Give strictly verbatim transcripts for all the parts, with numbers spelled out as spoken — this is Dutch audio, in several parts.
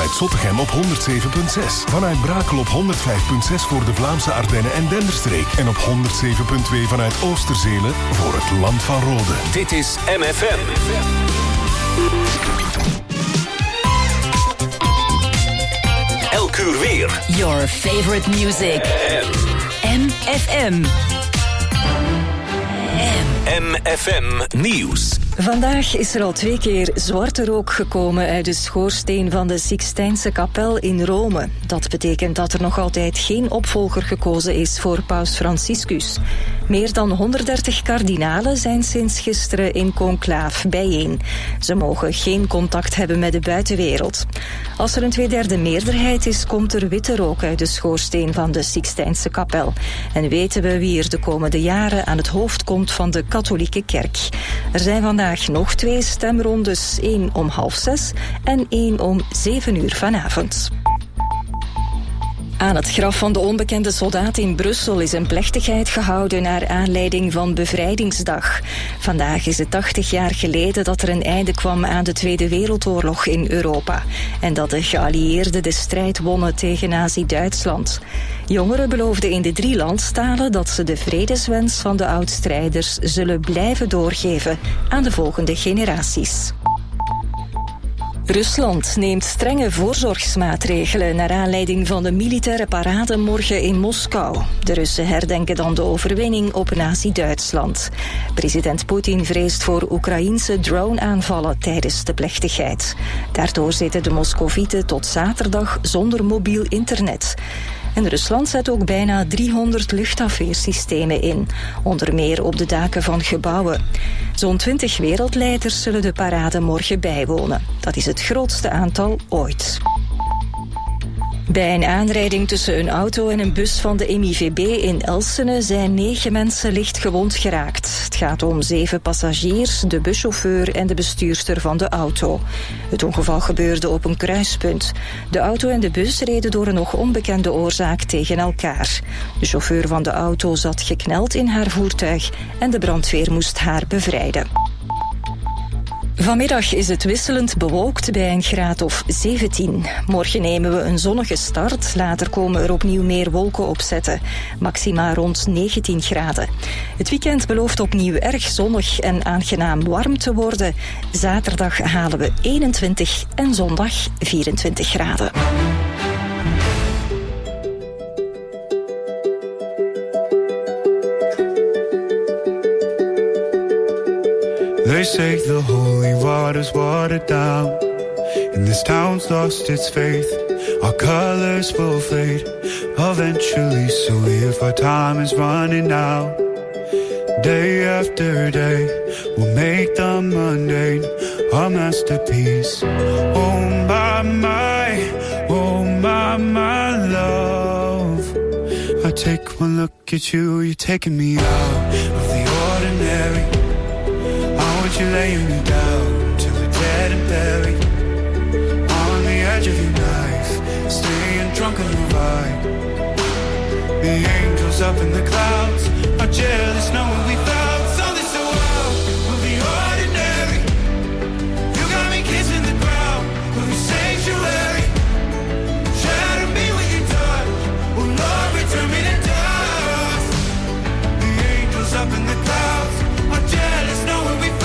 vanuit Zottegem op honderd zeven komma zes. Vanuit Brakel op honderd vijf komma zes voor de Vlaamse Ardennen en Denderstreek. En op honderd zeven komma twee vanuit Oosterzelen voor het Land van Rode. Dit is M F M. Elk uur weer. Your favorite music. M F M. M F M Nieuws. Vandaag is er al twee keer zwarte rook gekomen uit de schoorsteen van de Sixtijnse kapel in Rome. Dat betekent dat er nog altijd geen opvolger gekozen is voor paus Franciscus. Meer dan honderddertig kardinalen zijn sinds gisteren in conclaaf bijeen. Ze mogen geen contact hebben met de buitenwereld. Als er een tweederde meerderheid is, komt er witte rook uit de schoorsteen van de Sixtijnse kapel. En weten we wie er de komende jaren aan het hoofd komt van de katholieke kerk. Er zijn vandaag nog twee stemrondes, één om half zes en één om zeven uur vanavond. Aan het graf van de onbekende soldaat in Brussel is een plechtigheid gehouden naar aanleiding van Bevrijdingsdag. Vandaag is het tachtig jaar geleden dat er een einde kwam aan de Tweede Wereldoorlog in Europa en dat de geallieerden de strijd wonnen tegen Nazi-Duitsland. Jongeren beloofden in de drie landstalen dat ze de vredeswens van de oud-strijders zullen blijven doorgeven aan de volgende generaties. Rusland neemt strenge voorzorgsmaatregelen naar aanleiding van de militaire parade morgen in Moskou. De Russen herdenken dan de overwinning op Nazi-Duitsland. President Poetin vreest voor Oekraïense drone-aanvallen tijdens de plechtigheid. Daardoor zitten de Moscovieten tot zaterdag zonder mobiel internet. En Rusland zet ook bijna driehonderd luchtafweersystemen in, onder meer op de daken van gebouwen. Zo'n twintig wereldleiders zullen de parade morgen bijwonen. Dat is het grootste aantal ooit. Bij een aanrijding tussen een auto en een bus van de M I V B in Elsene zijn negen mensen licht gewond geraakt. Het gaat om zeven passagiers, de buschauffeur en de bestuurster van de auto. Het ongeval gebeurde op een kruispunt. De auto en de bus reden door een nog onbekende oorzaak tegen elkaar. De chauffeur van de auto zat gekneld in haar voertuig en de brandweer moest haar bevrijden. Vanmiddag is het wisselend bewolkt bij een graad of zeventien. Morgen nemen we een zonnige start. Later komen er opnieuw meer wolken opzetten. Maxima rond negentien graden. Het weekend belooft opnieuw erg zonnig en aangenaam warm te worden. Zaterdag halen we eenentwintig en zondag vierentwintig graden. They say the holy water's watered down, and this town's lost its faith. Our colors will fade eventually, so if our time is running out, day after day, we'll make the mundane our masterpiece. Oh my, my, oh my, my love, I take one look at you, you're taking me out of the ordinary. You're laying me down till we're dead and buried on the edge of your knife, staying drunk on the ride. The angels up in the clouds are jealous knowing we found something so wild. We'll be ordinary. You got me kissing the ground. We'll be sanctuary. Shatter me with your touch. Oh Lord, return me to dust. The angels up in the clouds are jealous knowing we found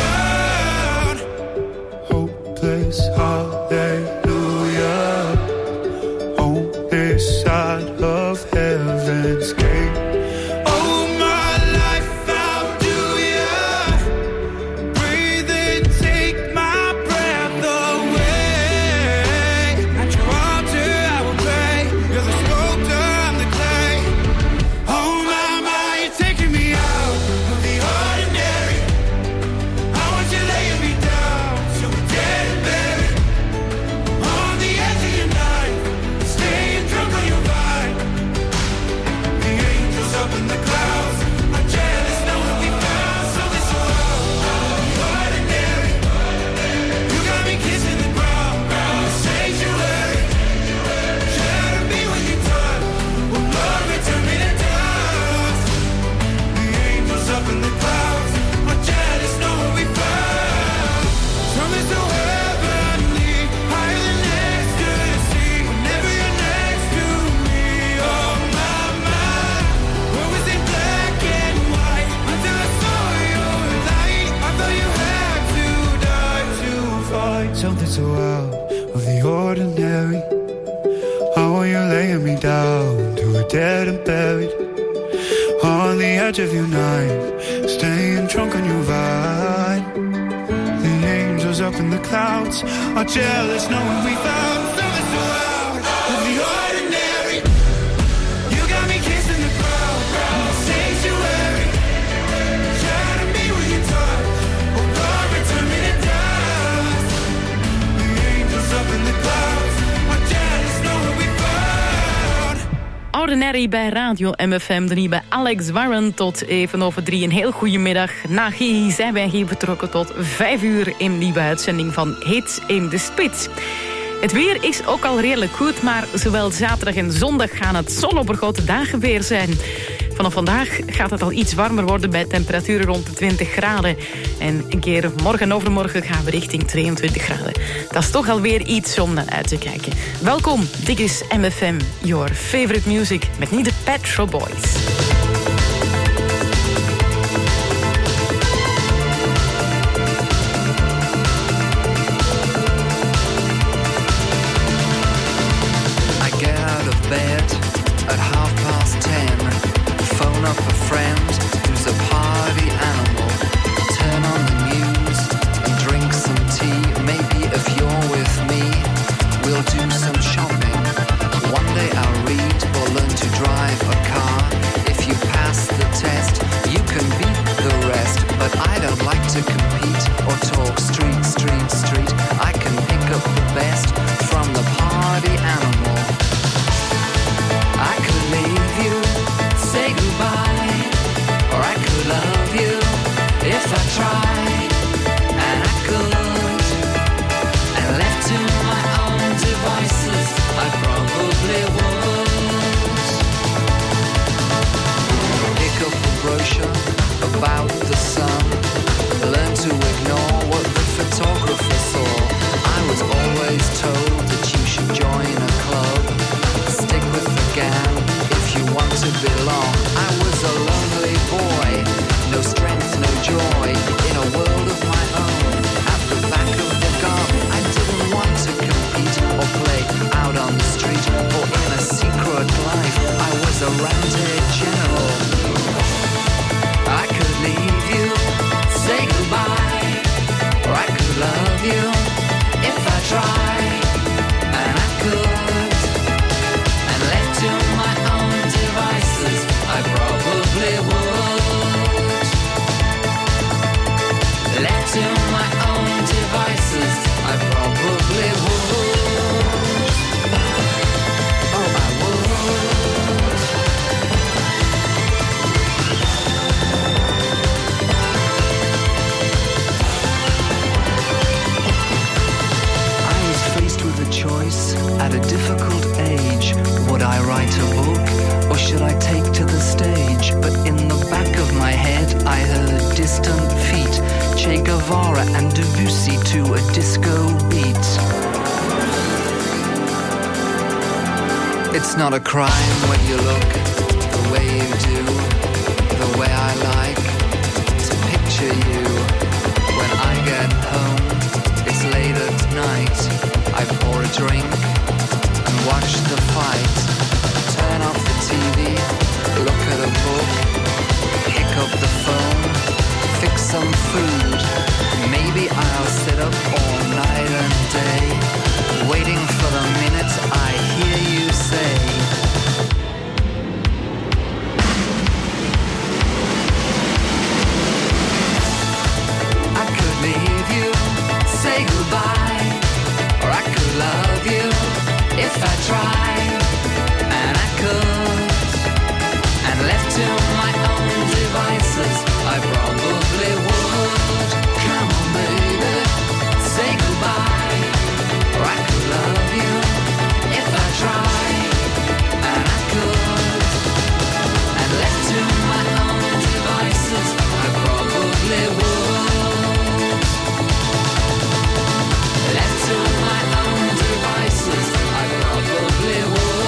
hallelujah on this side of heaven's gate. Oh my life, how do ya breathe and take my breath away? At your altar I will pray. You're the sculptor, I'm the clay. Oh my, my, you're taking me out of the ordinary. I want you laying me down so we're dead and buried on the edge of your night, staying drunk on your vine. ordinary. How are you laying me down to a dead and buried on the edge of your night, staying drunk on your vine. The angels up in the clouds are jealous knowing we found something so out of the ordinary. You got me kissing the ground, the sanctuary. Shadow me with your touch, oh God, return me to dust. The angels up in the clouds are jealous knowing we found. Ordinary bij Radio M F M drie bij Alex Warren tot even over drie. Een heel goede middag. Na G I zijn wij hier betrokken tot vijf uur in nieuwe uitzending van Hits in de Spits. Het weer is ook al redelijk goed, maar zowel zaterdag en zondag gaan het zonovergoten dagen weer zijn. Vanaf vandaag gaat het al iets warmer worden bij temperaturen rond de twintig graden. En een keer morgen en overmorgen gaan we richting tweeëntwintig graden. Dat is toch alweer iets om naar uit te kijken. Welkom, dit is M F M, your favorite music, met nu de Pet Shop Boys. Bed at half past ten. Phone up a friend who's a party animal. Turn on the news and drink some tea. Maybe if you're with me, we'll do some shopping. One day I'll read or learn to drive a car. If you pass the test, you can beat the rest. But I don't like to compete or talk street, street, street. I can pick up the best from the party animal. I could leave you, say goodbye, or I could love you if I tried, and I could. And left to my own devices, I probably would. Pick up a brochure about the sun, learn to ignore what the photographer saw. I was always told that you should join a club. Stick with the gang if you want to belong. I was a lonely boy, no strength, no joy, in a world of my own. At the back of the garden, I didn't want to compete or play out on the street or in a secret life. I was a roundhead general. I could leave you, say goodbye, or I could love you if I tried, and I could. To my own devices, I probably would. Left to my own devices, I probably would. Oh, I would. I was faced with a choice at a difficult age. Would I write a book, or should I take to the stage? But in the back of my head I heard distant feet, Che Guevara and Debussy to a disco beat. It's not a crime when you look the way you do, the way I like to picture you. When I get home, it's late at night, I pour a drink and watch the fight. Turn off the T V, look at a book, pick up the phone, fix some food. Maybe I'll sit up all night and day, waiting for the minute I hear you say, I could leave you, say goodbye, or I could love you if I tried, and I could. And left to my own devices, I probably would. Come on, baby, say goodbye, or I could love you if I tried, and I could. And left to my own devices, I probably would. Left to my own devices, I probably would.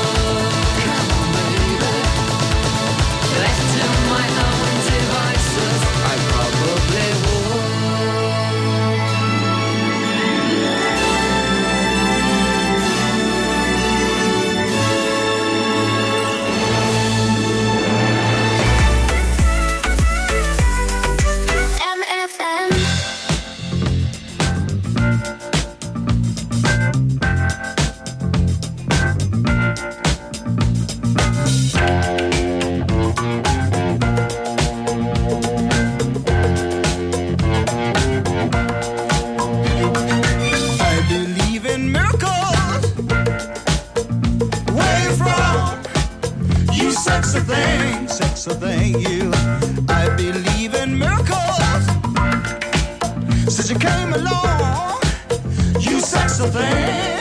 sexy thing, you. I believe in miracles. Since you came along, you sexy thing.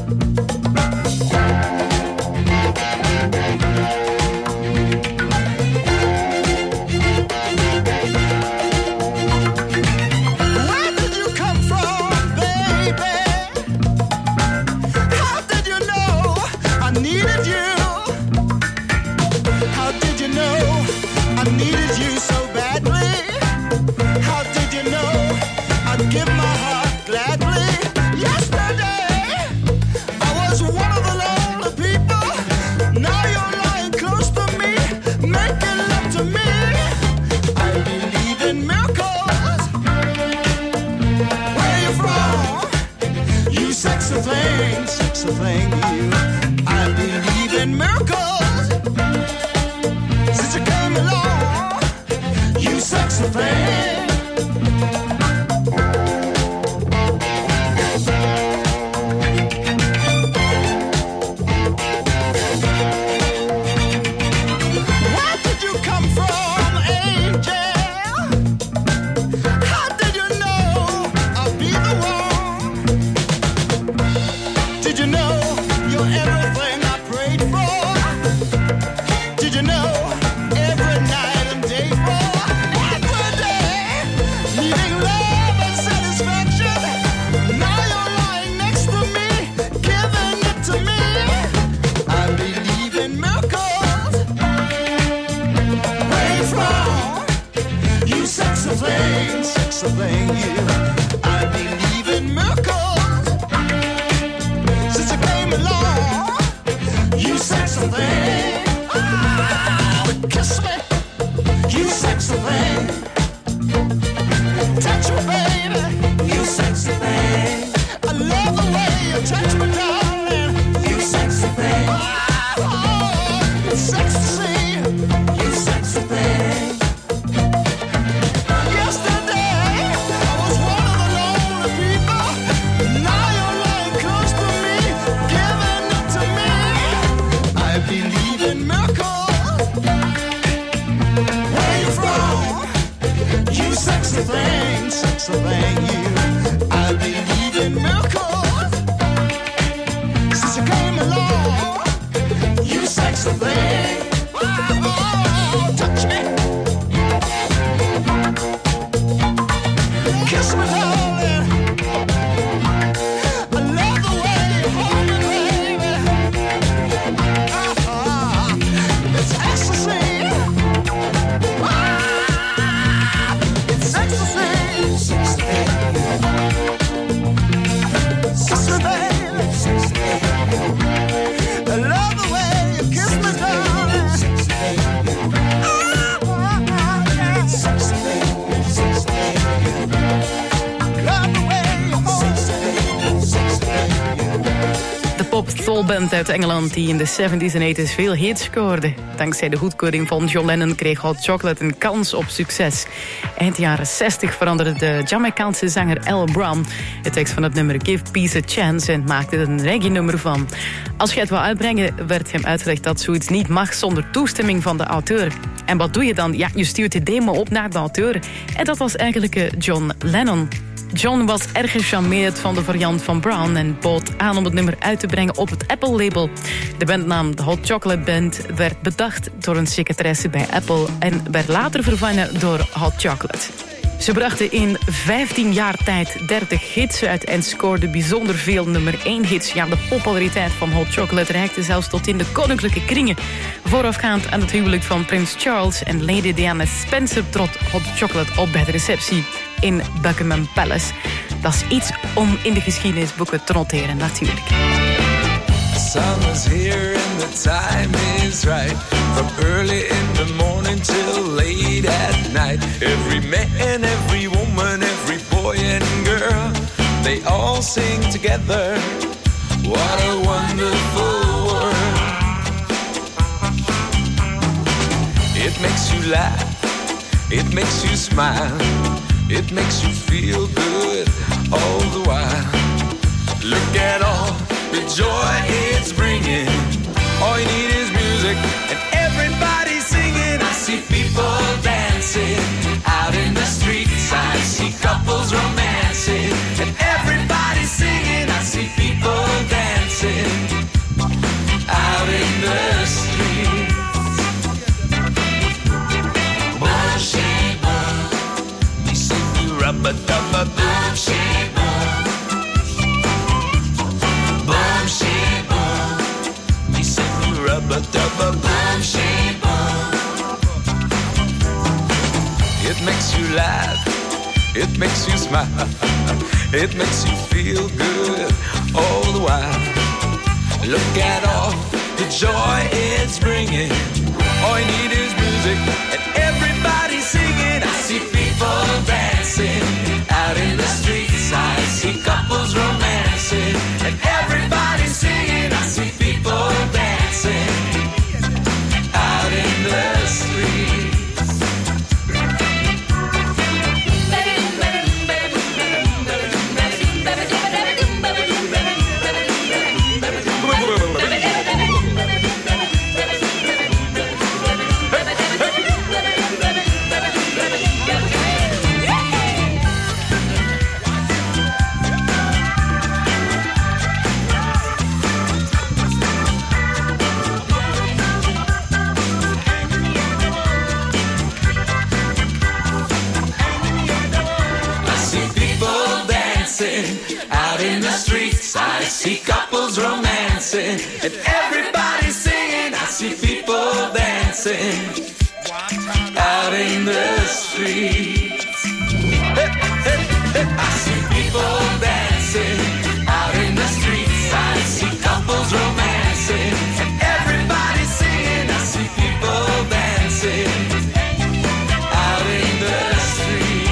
Thing, you. I believe in miracles. Since you came along, you sexy thing. Where did you come from, angel? How did you know I'll be the one? Did you know you're everything I prayed for? Did you know every night and day for? Every day, needing love and satisfaction. Now you're lying next to me, giving it to me. I believe in miracles. Where you from? You sexy thing, sexy thing, you. I believe in miracles. Along, you sexy thing. Oh, kiss me, you sexy thing. Touch me, baby, you sexy thing. I love the way you touch me, darling. You sexy thing. Oh, it's sexy to see you sexy thing. Yesterday, I was one of the lonely people. Now you're lying close to me. I believe in miracles. Where you from? You sexy thing, sexy thing, you. I believe in miracles. Since you came along, you sexy thing. Oh, touch me, kiss me, darling. I love the way you hold me, baby. It's ecstasy. Ah, it's ecstasy. Kiss me, baby. I love the way you kiss me, darling. Ah, yeah. Love the way you hold me. De pop-soulband uit Engeland die in de zeventies en tachtigs veel hits scoorde. Dankzij de goedkeuring van John Lennon kreeg Hot Chocolate een kans op succes. Eind jaren zestig veranderde de Jamaicaanse zanger Al Brown de tekst van het nummer Give Peace a Chance en maakte er een reggae-nummer van. Als je het wou uitbrengen, werd hem uitgelegd dat zoiets niet mag zonder toestemming van de auteur. En wat doe je dan? Ja, je stuurt de demo op naar de auteur. En dat was eigenlijk John Lennon. John was erg gecharmeerd van de variant van Brown en bood aan om het nummer uit te brengen op het Apple-label. De bandnaam The Hot Chocolate Band werd bedacht door een secretaresse bij Apple en werd later vervangen door Hot Chocolate. Ze brachten in vijftien jaar tijd dertig hits uit en scoorden bijzonder veel nummer één hits. Ja, de populariteit van Hot Chocolate reikte zelfs tot in de koninklijke kringen. Voorafgaand aan het huwelijk van prins Charles en Lady Diana Spencer trad Hot Chocolate op bij de receptie in Buckingham Palace. Dat is iets om in de geschiedenisboeken te noteren, natuurlijk. Summer's here and the time is right. From early in the morning till late at night. Every man, every woman, every boy and girl, they all sing together. What a wonderful world. It makes you laugh, it makes you smile, it makes you feel good all the while. Look at all the joy it's bringing. All you need is music and everybody singing. I see couples romancing, and everybody singing. I see people dancing out in the street. Boom, sheba, me sing you rubber dubber. Boom, sheba, boom, sheba, me sing you rubber dubber. Boom, sheba. It makes you laugh, it makes you smile, it makes you feel good all the while. Look at all the joy it's bringing. All you need is music and everybody singing. I see people dancing out in the streets. I see couples romancing and everybody singing. I see people dancing out in the streets. Out in the streets, I see couples romancing and everybody singing. I see people dancing out in the streets. Hey, hey, hey. I see people dancing out in the streets. I see couples romancing and everybody singing. I see people dancing out in the streets.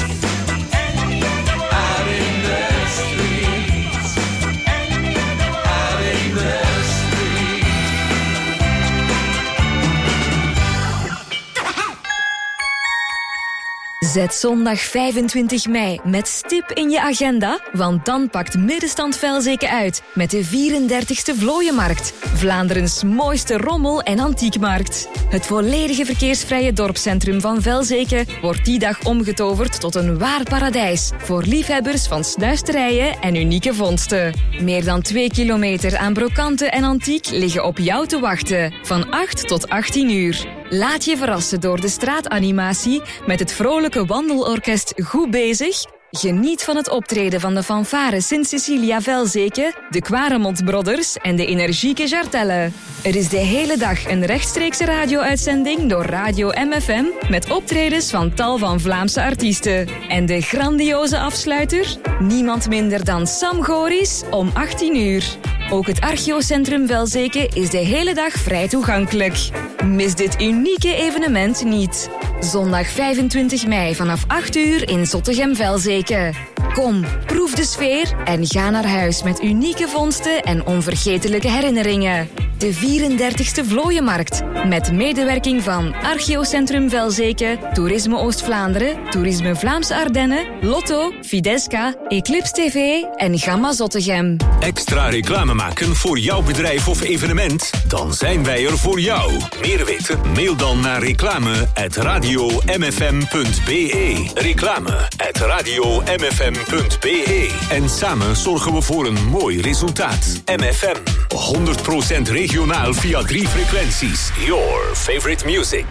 Zet zondag vijfentwintig mei met stip in je agenda, want dan pakt Middenstand Velzeke uit met de vierendertigste Vlooienmarkt, Vlaanderens mooiste rommel- en antiekmarkt. Het volledige verkeersvrije dorpscentrum van Velzeke wordt die dag omgetoverd tot een waar paradijs voor liefhebbers van snuisterijen en unieke vondsten. Meer dan twee kilometer aan brokanten en antiek liggen op jou te wachten, van acht tot achttien uur. Laat je verrassen door de straatanimatie met het vrolijke wandelorkest Goed Bezig. Geniet van het optreden van de fanfare Sint-Cecilia Velzeke, de Quaremont Brothers en de energieke Jartelle. Er is de hele dag een rechtstreekse radio-uitzending door Radio M F M met optredens van tal van Vlaamse artiesten. En de grandioze afsluiter? Niemand minder dan Sam Goris om achttien uur. Ook het Archeocentrum Velzeke is de hele dag vrij toegankelijk. Mis dit unieke evenement niet. Zondag vijfentwintig mei vanaf acht uur in Zottegem-Velzeke. Kom, proef de sfeer en ga naar huis met unieke vondsten en onvergetelijke herinneringen. De vierendertigste Vlooienmarkt. Met medewerking van Archeocentrum Velzeke, Toerisme Oost-Vlaanderen, Toerisme Vlaamse Ardennen, Lotto, Fidesca, Eclipse T V en Gamma Zottegem. Extra reclame maken voor jouw bedrijf of evenement? Dan zijn wij er voor jou. Meer weten? Mail dan naar reclame at radio m f m punt b e. Reclame at radio m f m punt b e. En samen zorgen we voor een mooi resultaat. M F M, honderd procent regionaal via drie frequenties. Your favorite music.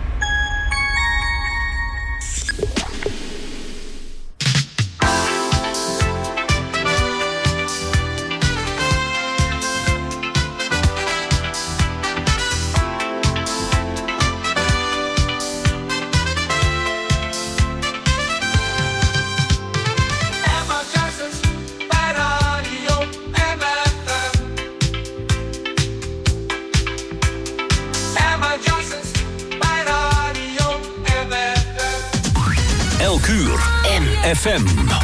F M.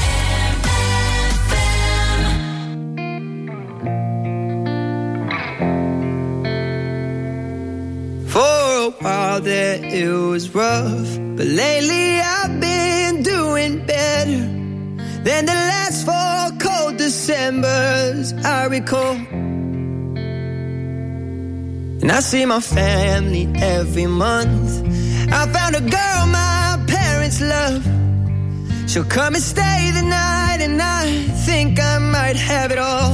For a while there it was rough, but lately I've been doing better than the last four cold Decembers I recall. And I see my family every month. I found a girl my parents love. she'll come and stay the night, and I think I might have it all.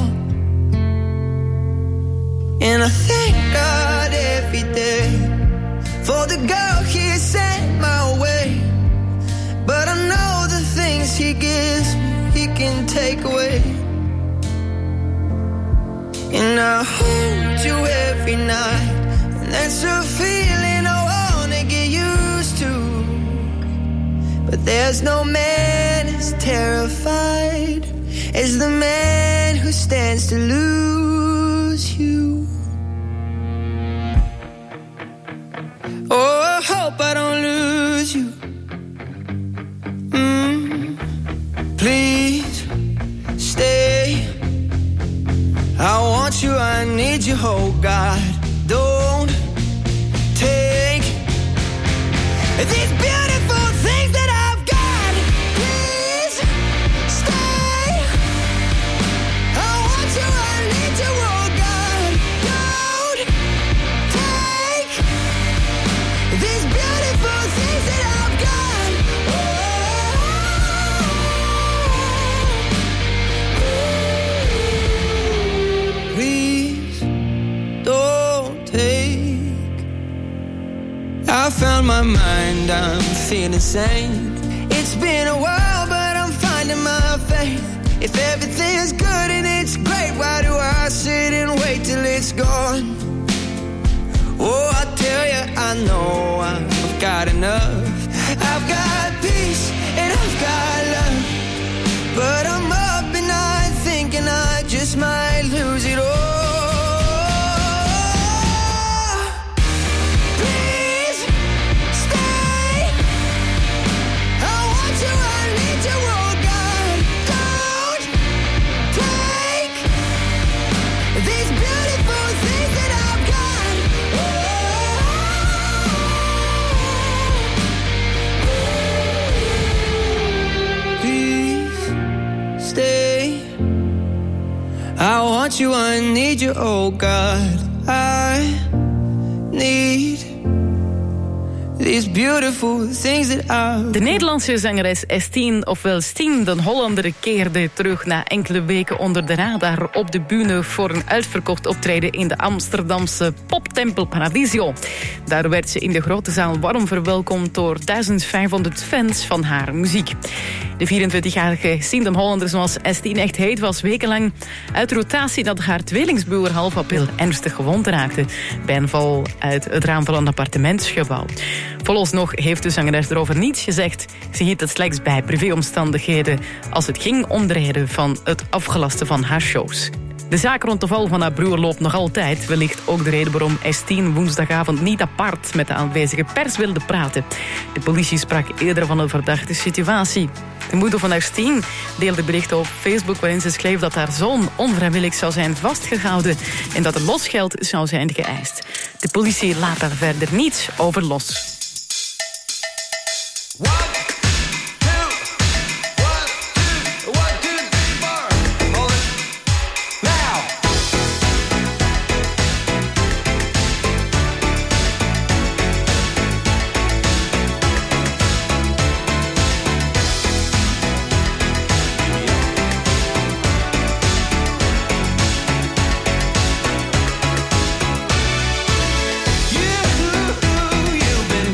And I thank God every day for the girl He sent my way. But I know the things He gives me, He can take away. And I hold you every night, and that's a feeling I wanna get used to. But there's no man as terrified as the man who stands to lose you. Oh, I hope I don't lose you. Mm, please stay. I want you, I need you, oh God. Don't take these beautiful things that I've got. Please stay. I want you, I need you, oh God. Don't take these beautiful things that I've got. Oh, please don't take. I found my mind, I'm feeling sane. It's been a while, but I'm finding my faith. If everything's good and it's great, why do I sit and wait till it's gone? Oh, I tell you, I know I've got enough. I've got peace and I've got love, but I'm up at night thinking I just might lose it all. Please stay. I want you, I need you, oh God. Don't take these beautiful things that I've got. Please stay. I want you, I need you, oh God. I need these beautiful things that I... De Nederlandse zangeres Estine, ofwel Stien den Hollander, keerde terug na enkele weken onder de radar op de bühne voor een uitverkocht optreden in de Amsterdamse poptempel Paradiso. Daar werd ze in de grote zaal warm verwelkomd door duizend vijfhonderd fans van haar muziek. De vierentwintigjarige Stien den Hollander, zoals Estine echt heet, was wekenlang uit rotatie dat haar tweelingsbroer half april ernstig gewond raakte bij een val uit het raam van een appartementsgebouw. Vooralsnog heeft de zangeres erover niets gezegd. Ze hield het slechts bij privéomstandigheden als het ging om de reden van het afgelasten van haar shows. De zaak rond de val van haar broer loopt nog altijd. Wellicht ook de reden waarom Estine woensdagavond niet apart met de aanwezige pers wilde praten. De politie sprak eerder van een verdachte situatie. De moeder van Estine deelde berichten op Facebook waarin ze schreef dat haar zoon onvrijwillig zou zijn vastgehouden en dat er losgeld zou zijn geëist. De politie laat daar verder niets over los. You've been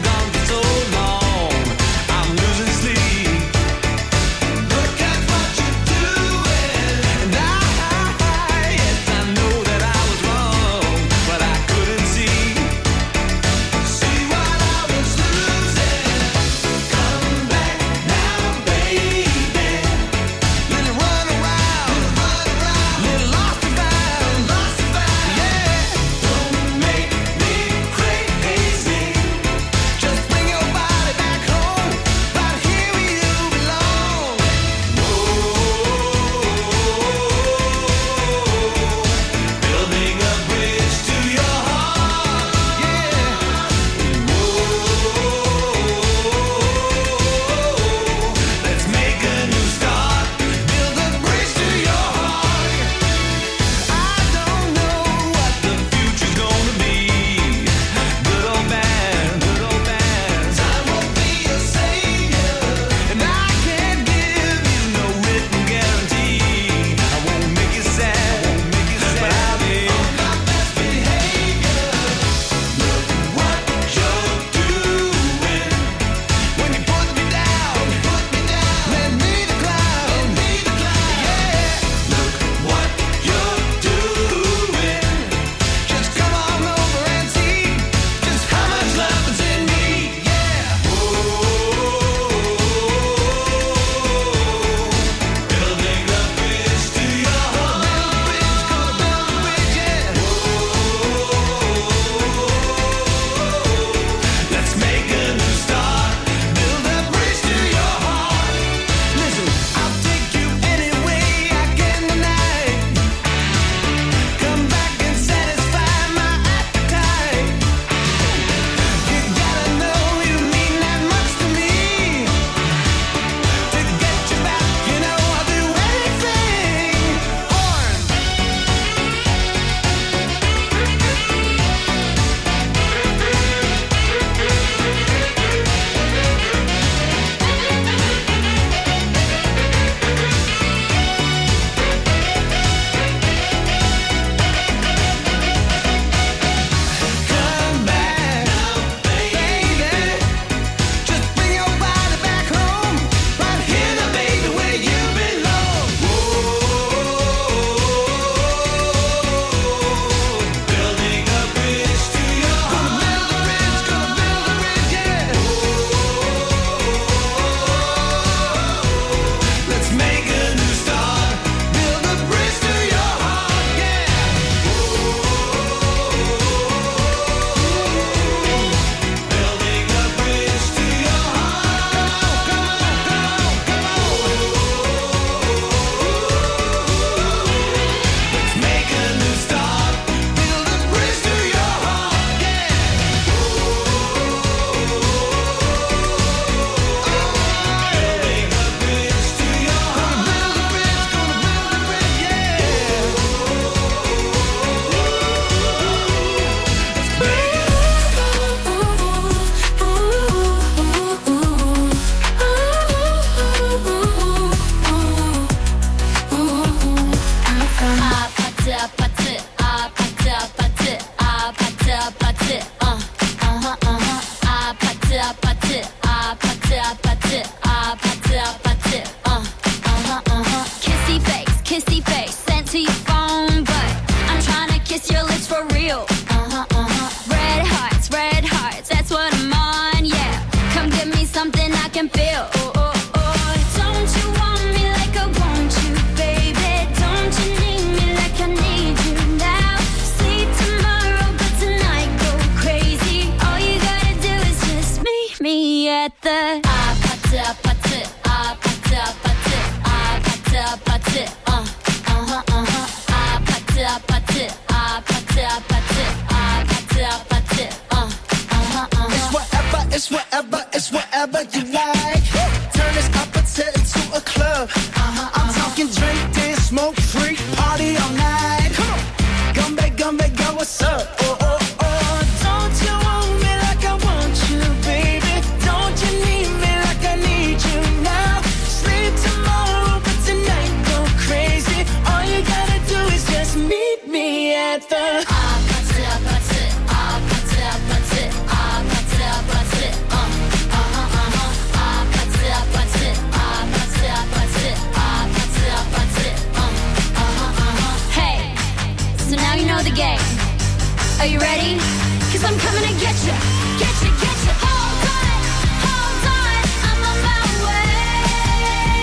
at the ah party, party, ah party, party, ah party, party, uh, uh-huh, uh-huh, ah party, party, ah party, party, ah party, party, uh, uh-huh, uh-huh. It's whatever, it's whatever, it's whatever you like. Turn this opposite into a club. Uh-huh, I'm uh-huh. talking drink, dance, smoke, freak, party all night. Come on, Gumbe, Gumbe, go, what's up? Oh, oh, oh, don't you want me like I want you, baby? Don't you need me like I need you now? Sleep tomorrow, but tonight go crazy. All you gotta do is just meet me at the ah party, party, ah party, party, ah party, party, uh, uh-huh, uh-huh, ah party, party, ah party, party, ah party, party, uh, uh-huh, uh-huh. Hey, so now you know the game. Are you ready? 'Cause I'm coming to get you, get you, get you. Hold on, hold on, I'm on my way.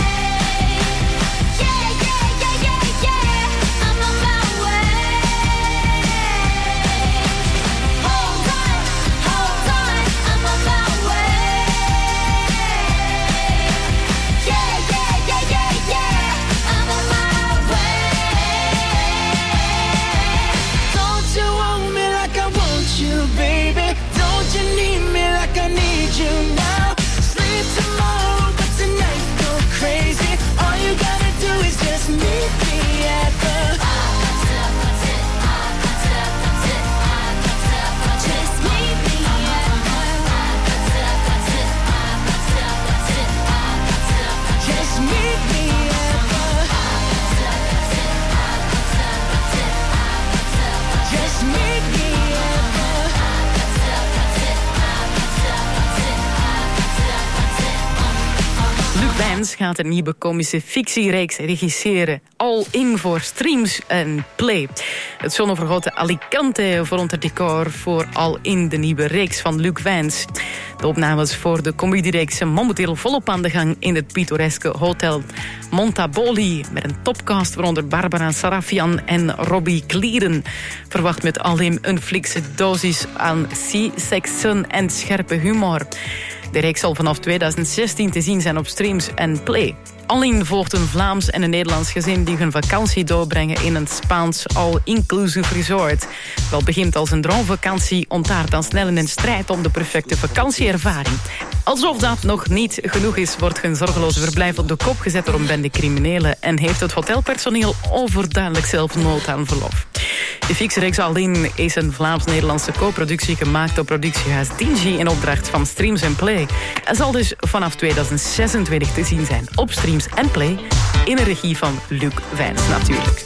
Yeah, yeah, yeah, yeah, yeah, I'm on my way. Hold on, hold on, I'm on my way. Yeah, yeah, yeah, yeah, yeah, I'm on my way. Don't you want me like I want you, baby? Don't you need me like I need you now? Sleep tomorrow, but tonight go crazy. All you gotta do is just meet me at the just meet me at the just meet me at the just meet me at the Luc Wijns gaat een nieuwe komische fictiereeks regisseren. All in voor streams en play. Het zonnevergrote Alicante vormt het decor voor All in, de nieuwe reeks van Luc Wijns. De opnames voor de comediereeks zijn momenteel volop aan de gang in het pittoreske Hotel Montaboli, met een topcast waaronder Barbara Sarafian en Robbie Klieren. Verwacht met All in een flikse dosis aan C-section en scherpe humor. De reeks zal vanaf tweeduizend zestien te zien zijn op streams en play. All in volgt een Vlaams en een Nederlands gezin die hun vakantie doorbrengen in een Spaans all-inclusive resort. Wel begint als een droomvakantie, ontaart dan snel in een strijd om de perfecte vakantieervaring. Alsof dat nog niet genoeg is, wordt hun zorgeloze verblijf op de kop gezet door een bende criminelen en heeft het hotelpersoneel overduidelijk zelf nood aan verlof. De fixreeks All in is een Vlaams-Nederlandse co-productie gemaakt door productiehuis Dingy in opdracht van Streams and Play. En zal dus vanaf tweeduizend zesentwintig te zien zijn op Streams and Play in de regie van Luc Wijns natuurlijk.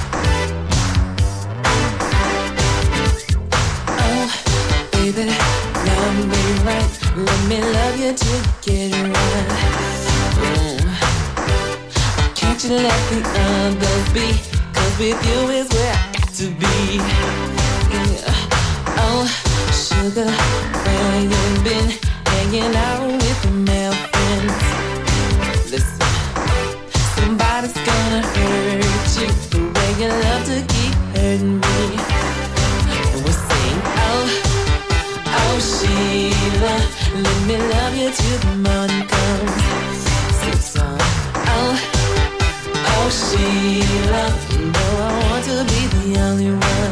Oh, baby, love me right. Let me love you till you get it right. Mm. Can't you let the others be? 'Cause with you is where I got to be. Yeah. Oh, sugar, where you been? Hanging out with the male friends. Listen, somebody's gonna hurt you the way you love to keep hurting me. And we'll sing, oh, oh Sheila, let me love you till the morning comes. Sing song, oh, oh Sheila, you know I want to be the only one.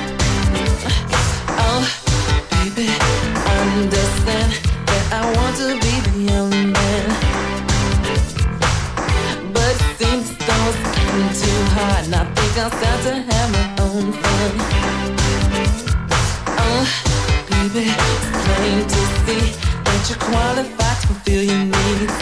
Oh, baby, understand that I want to be the only man. But it seems as though it's getting too hard, and I think I'll start to have my own fun. Oh, baby, it's plain to see that you're qualified to fulfill your needs.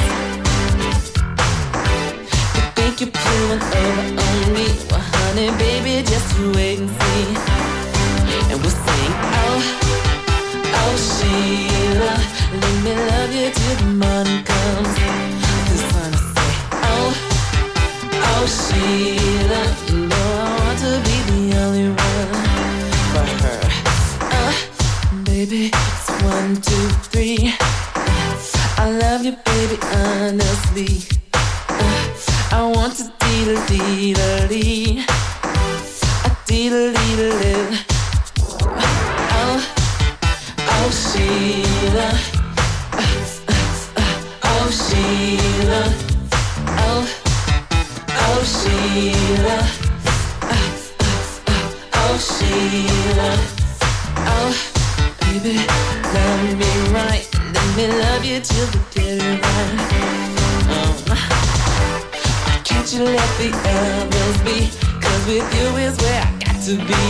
You think you're pulling over on me? Well, honey, baby, just you wait and see. And we'll sing, oh, oh Sheila, let me love you till the morning comes. This one I say, oh, oh Sheila, you know I want to be the only one for her. Uh, baby, it's one, two, three. Uh, I love you, baby, honestly. Uh, I want to deal, deal, Sheila. Oh, baby, love me right. Let me love you till the dead of night. Oh, can't you let the others be? 'Cause with you is where I got to be.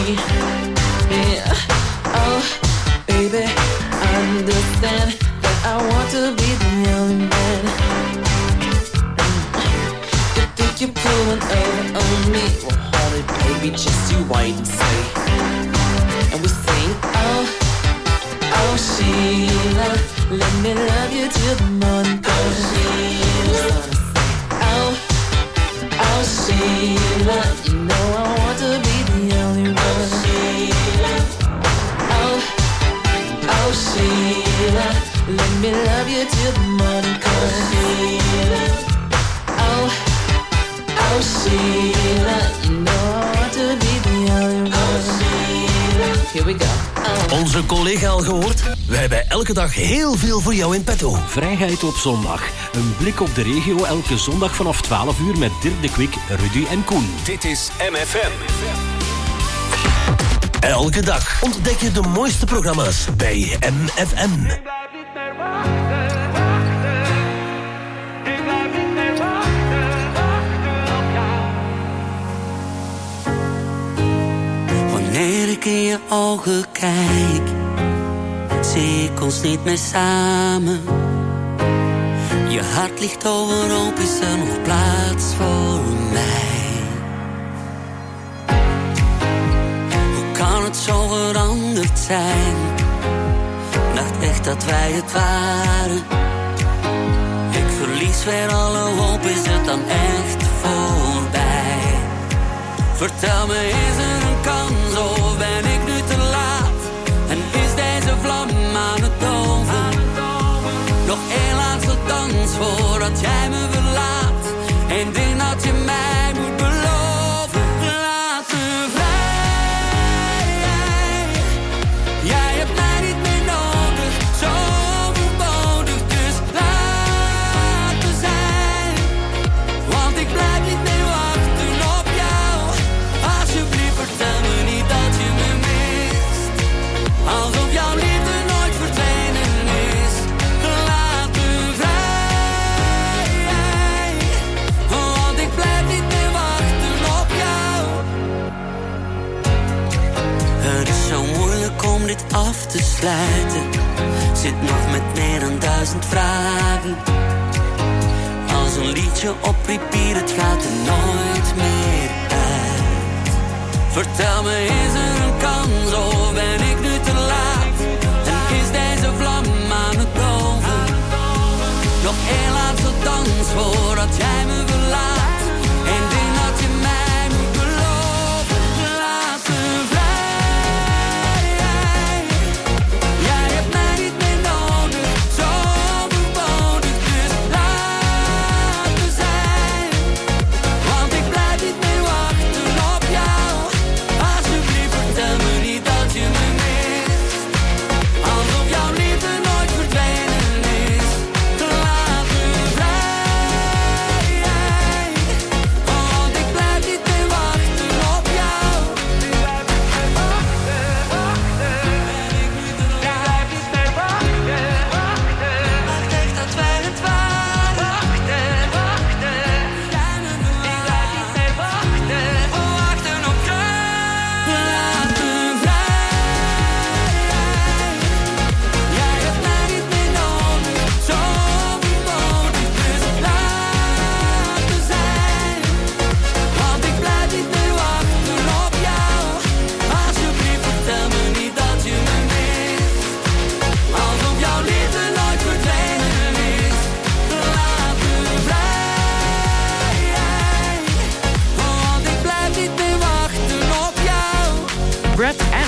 Yeah. Oh, baby, understand that I want to be the only man. You think you're pulling over on me? Well, hold it, baby, just you wait and see. And we sing, oh, oh, Sheila, let me love you till the morning comes. Oh, Sheila. Oh, oh, Sheila, you know I want to be the only one. Oh, Sheila. Oh, oh, Sheila, let me love you till the morning comes. Oh, Sheila. Oh, oh, Sheila, you know I want to be the only one. Oh, Sheila. Here we go. Oh. Onze collega al gehoord? We hebben elke dag heel veel voor jou in petto. Vrijheid op zondag. Een blik op de regio elke zondag vanaf twaalf uur met Dirk de Kwik, Rudy en Koen. Dit is M F M. Elke dag ontdek je de mooiste programma's bij M F M. Wanneer ik in je ogen kijk, zie ik ons niet meer samen. Je hart ligt overhoop, is er nog plaats voor mij? Hoe kan het zo veranderd zijn? Dacht echt dat wij het waren. Ik verlies weer alle hoop, is het dan echt voorbij? Vertel me, is er een kans of ben ik nu te laat? En is deze vlam aan het doven? Nog één laatste dans voordat jij me verlaat. Eén ding dat je mij moet beloven. Laat me vrij. Jij hebt mij niet meer nodig, zo overbodig. Dus laat me zijn. Want ik blijf niet meer wachten op jou. Alsjeblieft vertel me niet dat je me mist. Alsof jouw liefde nooit verdwenen is. Laat me vrij. Want ik blijf niet meer wachten op jou. Het is zo moeilijk om dit af te sluiten. Zit nog met meer dan duizend vragen. Als een liedje op repeat, het gaat er nooit meer uit. Vertel me, is er een kans of ben ik nu te laat? En is deze vlam aan het doven? Nog één laatste dans voordat jij me verlaat. Eén ding dat je mij moet beloven. Laat me vrij. Jij hebt mij niet meer nodig, zo overbodig. Dus laat me zijn. Want ik blijf niet meer wachten op jou. Alsjeblieft vertel me niet dat je me mist. Alsof jouw liefde nooit verdwenen is. Laat me vrij.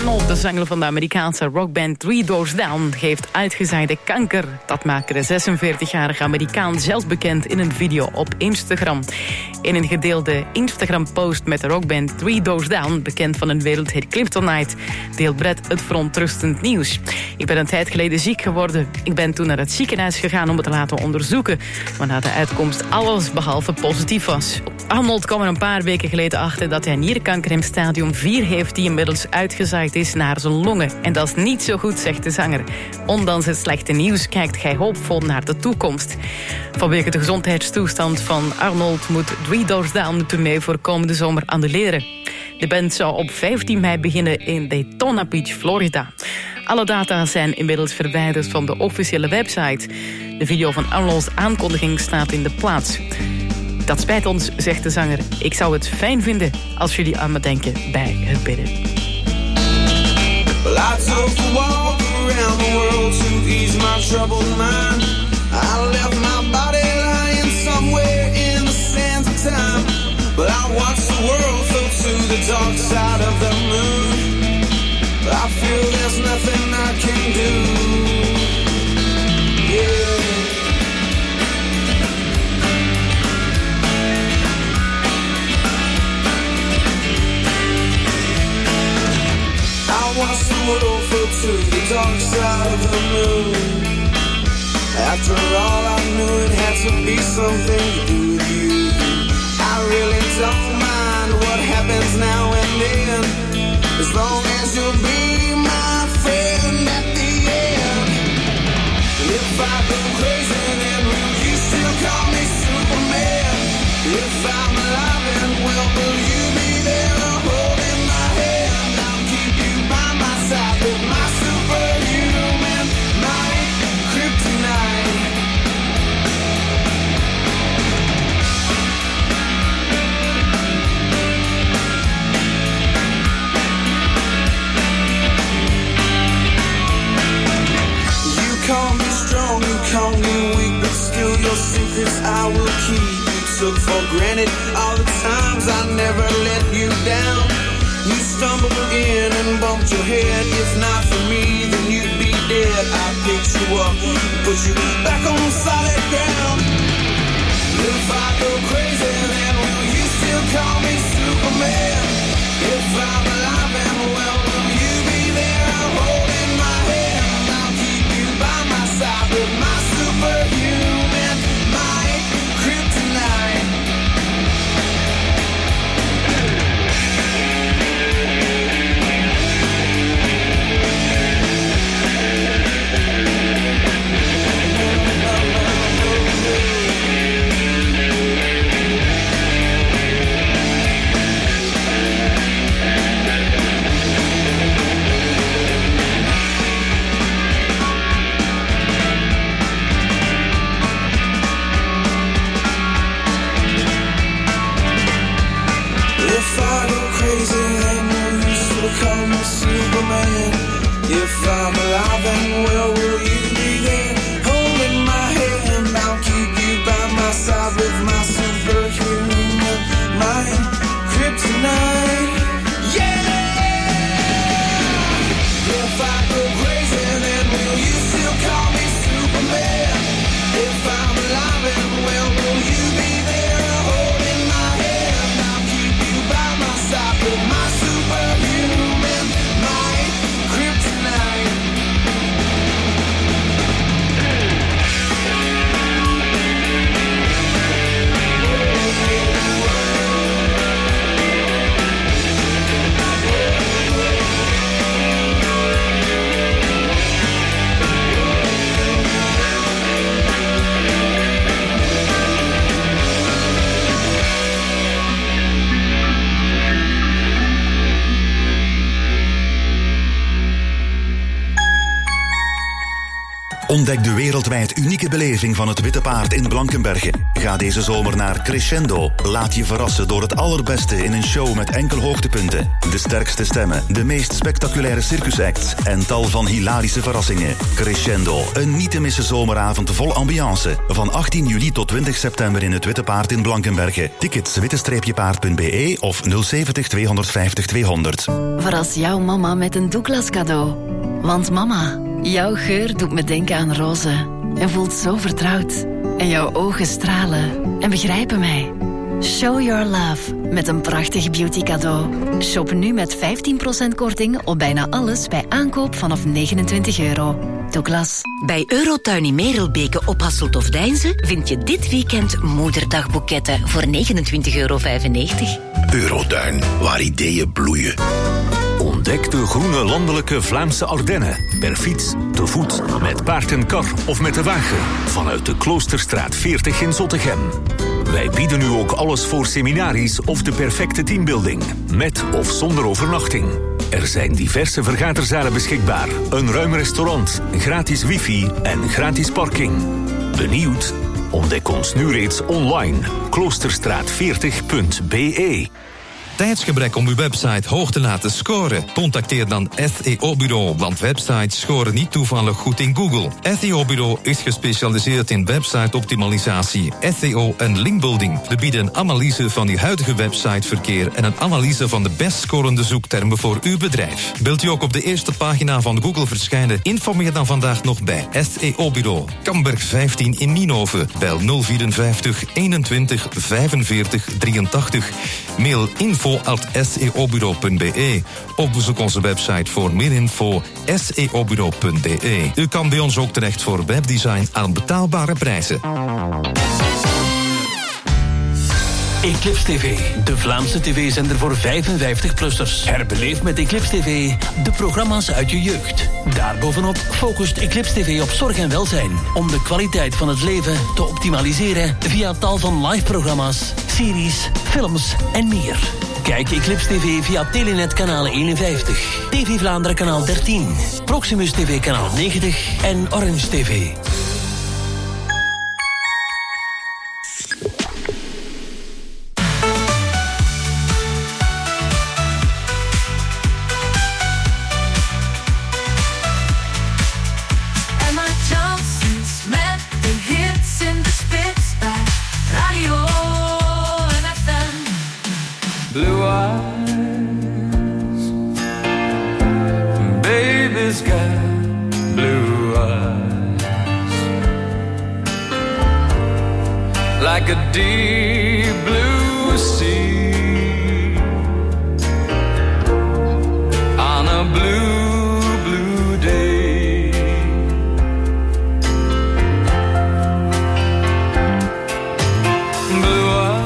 Arnold, de zanger van de Amerikaanse rockband Three Doors Down, geeft uitgezaaide kanker. Dat maakte de zesenveertigjarige Amerikaan zelfs bekend in een video op Instagram. In een gedeelde Instagram-post met de rockband Three Doors Down, bekend van een wereldhit Kryptonite, deelt Brett het verontrustend nieuws. Ik ben een tijd geleden ziek geworden. Ik ben toen naar het ziekenhuis gegaan om het te laten onderzoeken, waarna de uitkomst alles behalve positief was. Arnold kwam er een paar weken geleden achter dat hij nierkanker in stadium vier heeft, die inmiddels uitgezaaid is naar zijn longen. En dat is niet zo goed, zegt de zanger. Ondanks het slechte nieuws kijkt hij hoopvol naar de toekomst. Vanwege de gezondheidstoestand van Arnold moet Three Doors Down de tournee voor komende zomer annuleren. De band zou op vijftien mei beginnen in Daytona Beach, Florida. Alle data zijn inmiddels verwijderd van de officiële website. De video van Arnold's aankondiging staat in de plaats. Dat spijt ons, zegt de zanger. Ik zou het fijn vinden als jullie aan me denken bij het bidden. Well, I took a walk around the world to ease my troubled mind. I left my body lying somewhere in the sands of time. But I watched the world float to the dark side of the moon. I feel there's nothing I can do. Yeah. I watched the world float to the dark side of the moon. After all, I knew it had to be something to do with you. I really don't mind what happens now and then, as long as you'll be my friend at the end. And if I go crazy, then will you still call me Superman? If I'm alive and well, will you be there holding my hand? I'll keep you by my side with my superhuman might, kryptonite. Call me strong, you call me weak, but still your secrets I will keep. You took for granted all the times I never let you down. You stumbled in and bumped your head. If not for me, then you'd be dead. I picked you up, put you back on solid ground. If I go crazy, then will you still call me Superman? If I'm alive and well, will you be there holding my hand? I'll keep you by my side with my superhuman might, kryptonite. Ontdek de wereldwijd unieke beleving van het Witte Paard in Blankenberge. Ga deze zomer naar Crescendo. Laat je verrassen door het allerbeste in een show met enkel hoogtepunten. De sterkste stemmen, de meest spectaculaire circusacts en tal van hilarische verrassingen. Crescendo, een niet te missen zomeravond vol ambiance. Van achttien juli tot twintig september in het Witte Paard in Blankenberge. Tickets witte paard punt b e of nul zeventig tweehonderdvijftig tweehonderd. Verras jouw mama met een Douglas cadeau. Want mama, jouw geur doet me denken aan rozen. En voelt zo vertrouwd. En jouw ogen stralen en begrijpen mij. Show your love met een prachtig beauty cadeau. Shop nu met vijftien procent korting op bijna alles bij aankoop vanaf negenentwintig euro. Douglas. Bij Eurotuin in Merelbeke op Hasselt of Deinze vind je dit weekend moederdagboeketten voor negenentwintig euro vijfennegentig. Eurotuin, waar ideeën bloeien. Ontdek de groene landelijke Vlaamse Ardennen. Per fiets, te voet, met paard en kar of met de wagen. Vanuit de Kloosterstraat veertig in Zottegem. Wij bieden nu ook alles voor seminaries of de perfecte teambuilding. Met of zonder overnachting. Er zijn diverse vergaderzalen beschikbaar. Een ruim restaurant, gratis wifi en gratis parking. Benieuwd? Ontdek ons nu reeds online. kloosterstraat veertig punt b e. Tijdsgebrek om uw website hoog te laten scoren? Contacteer dan S E O-bureau, want websites scoren niet toevallig goed in Google. S E O-bureau is gespecialiseerd in website-optimalisatie, S E O en linkbuilding. We bieden een analyse van uw huidige websiteverkeer en een analyse van de best scorende zoektermen voor uw bedrijf. Wilt u ook op de eerste pagina van Google verschijnen? Informeer dan vandaag nog bij S E O-bureau. Kamberg vijftien in Nienhoven. Bel nul vierenvijftig eenentwintig vijfenveertig drieëntachtig. Mail info at s e o bureau punt b e of bezoek onze website voor meer info s e o bureau punt b e. U kan bij ons ook terecht voor webdesign aan betaalbare prijzen. Eclipse T V, de Vlaamse tv-zender voor vijfenvijftig-plussers. Herbeleef met Eclipse T V de programma's uit je jeugd. Daarbovenop focust Eclipse T V op zorg en welzijn, om de kwaliteit van het leven te optimaliseren via tal van live-programma's, series, films en meer. Kijk Eclipse T V via Telenet kanaal eenenvijftig, T V Vlaanderen kanaal dertien, Proximus T V kanaal negentig en Orange T V. Blue eyes, baby's got blue eyes, like a deep blue sea on a blue, blue day. Blue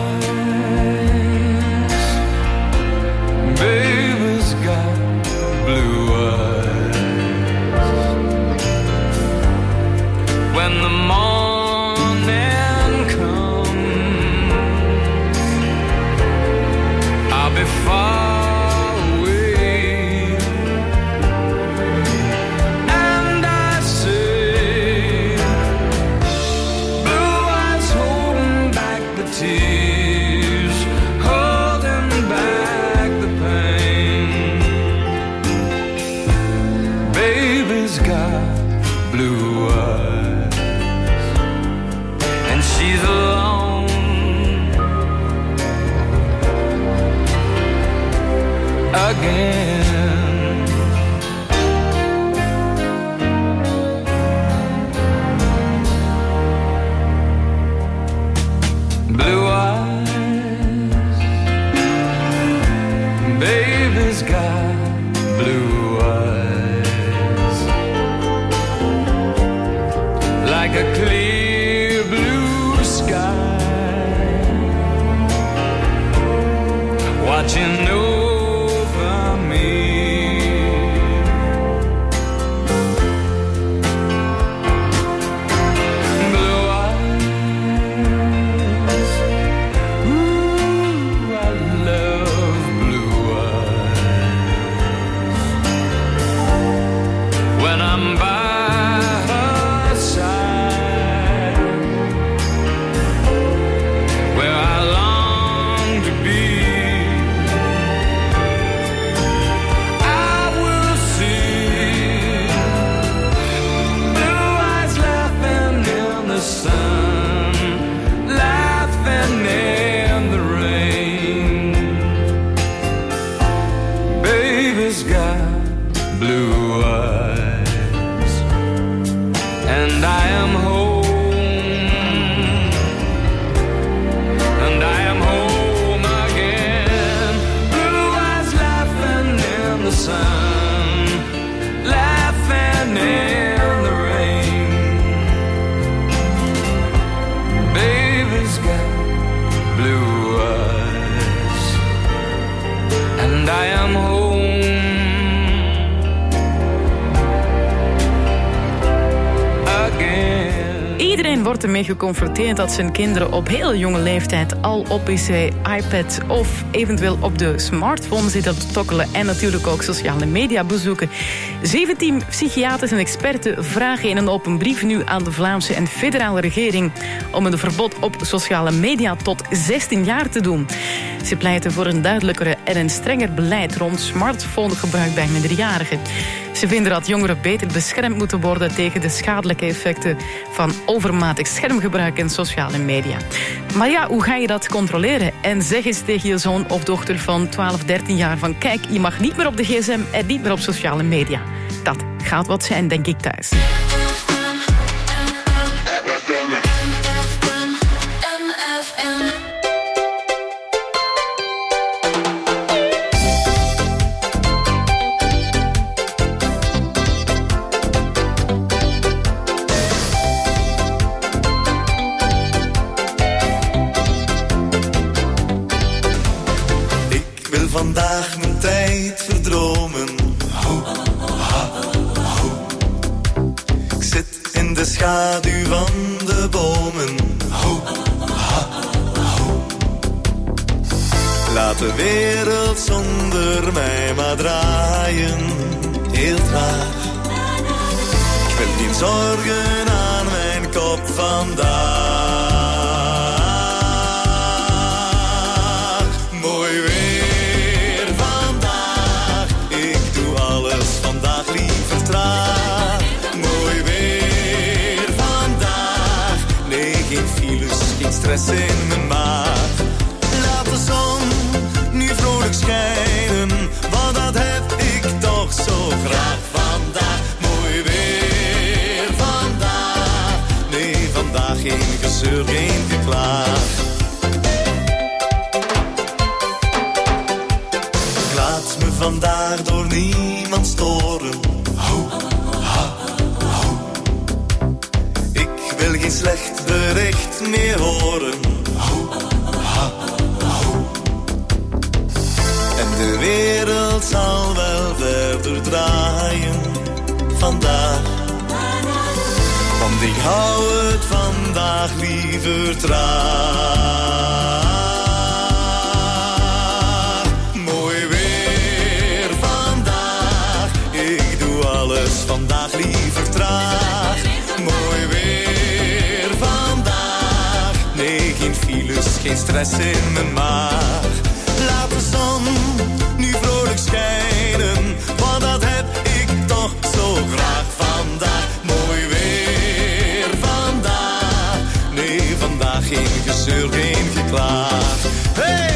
baby's got blue eyes. When the morning comes, I'll be far away, and I say, blue eyes holding back the tears, holding back the pain. Baby's got blue eyes, and she's alone again. Blue eyes, baby's got blue eyes, like a clear blue sky, watching over me. blue eyes, and I am home, and I am home again. Blue eyes laughing in the sun, laughing in the rain. Baby's got blue eyes, and I am home. Iedereen wordt ermee geconfronteerd dat zijn kinderen op heel jonge leeftijd al op pc, iPad of eventueel op de smartphone zitten te tokkelen en natuurlijk ook sociale media bezoeken. zeventien psychiaters en experten vragen in een open brief nu aan de Vlaamse en federale regering om een verbod op sociale media tot zestien jaar te doen. Ze pleiten voor een duidelijkere en een strenger beleid rond smartphonegebruik bij minderjarigen. Ze vinden dat jongeren beter beschermd moeten worden tegen de schadelijke effecten van overmatig schermgebruik en sociale media. Maar ja, hoe ga je dat controleren? En zeg eens tegen je zoon of dochter van twaalf, dertien jaar van kijk, je mag niet meer op de gsm en niet meer op sociale media. Dat gaat wat zijn, denk ik thuis. Vandaag mijn tijd verdromen. Ho, ha, ho. Ik zit in de schaduw van de bomen. Ho, ha, ho. Laat de wereld zonder mij maar draaien. Heel traag. Ik wil niet zorgen aan mijn kop vandaag. Mooi weer. Mooi weer vandaag. Nee, geen files, geen stress in mijn maag. Laat de zon nu vrolijk schijnen, want dat heb ik toch zo graag vandaag. Mooi weer vandaag. Nee, vandaag geen gezeur, geen geklaag. Ik laat me vandaag door niemand storen. Wil geen slecht bericht meer horen. Ho, ha, ho. En de wereld zal wel verder draaien vandaag. Want ik hou het vandaag liever traag. Mooi weer vandaag. Ik doe alles vandaag liever traag. Mooi weer. Geen stress in mijn maag. Laat de zon nu vrolijk schijnen, want dat heb ik toch zo graag vandaag. Mooi weer vandaag. Nee, vandaag geen gezeur, geen geklaag. Hey!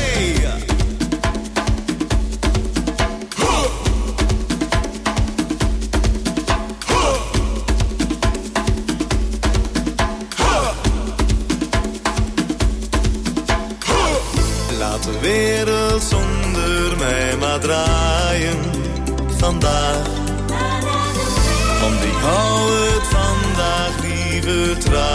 De wereld zonder mij maar draaien vandaag. Want ik hou het vandaag liever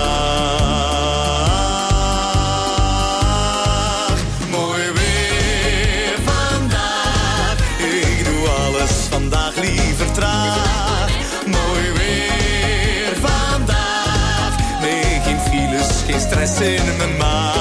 traag. Mooi weer vandaag. Ik doe alles vandaag liever traag. Mooi weer vandaag. Nee, geen files, geen stress in mijn maag.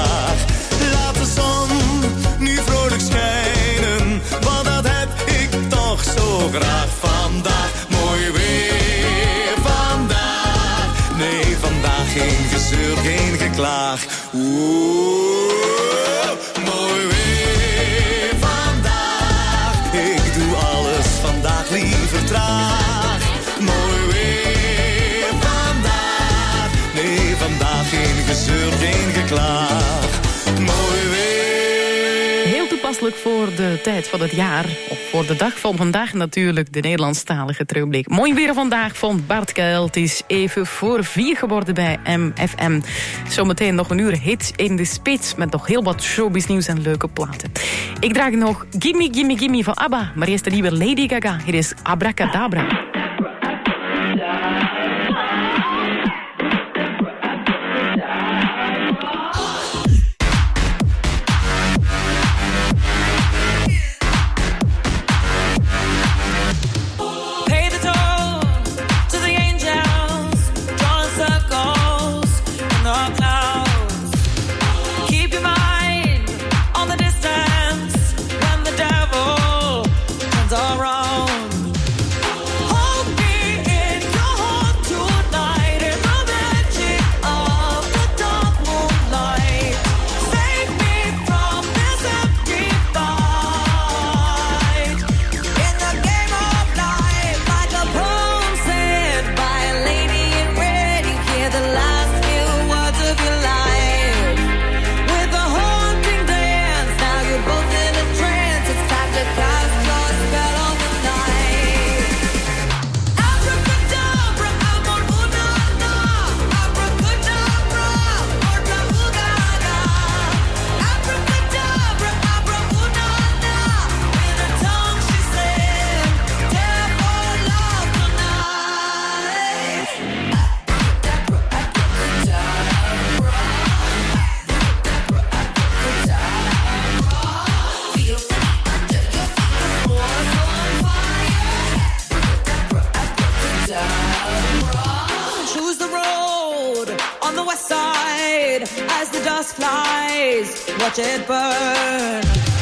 Schijnen, want dat heb ik toch zo graag vandaag. Mooi weer vandaag. Nee, vandaag geen gezeur, geen geklaag. Oeh, mooi weer vandaag. Ik doe alles vandaag liever traag. Mooi weer vandaag. Nee, vandaag geen gezeur, geen geklaag. Mooi weer. eigenlijk voor de tijd van het jaar. Of voor de dag van vandaag natuurlijk, de Nederlandstalige terugblik. Mooi weer vandaag vond Bart Kuil. Het is even voor vier geworden bij M F M. Zometeen nog een uur hits in de spits met nog heel wat showbiz nieuws en leuke platen. Ik draag nog Gimme Gimme Gimme van ABBA. Maar eerst de nieuwe Lady Gaga. Hier is Abracadabra. As the dust flies, watch it burn.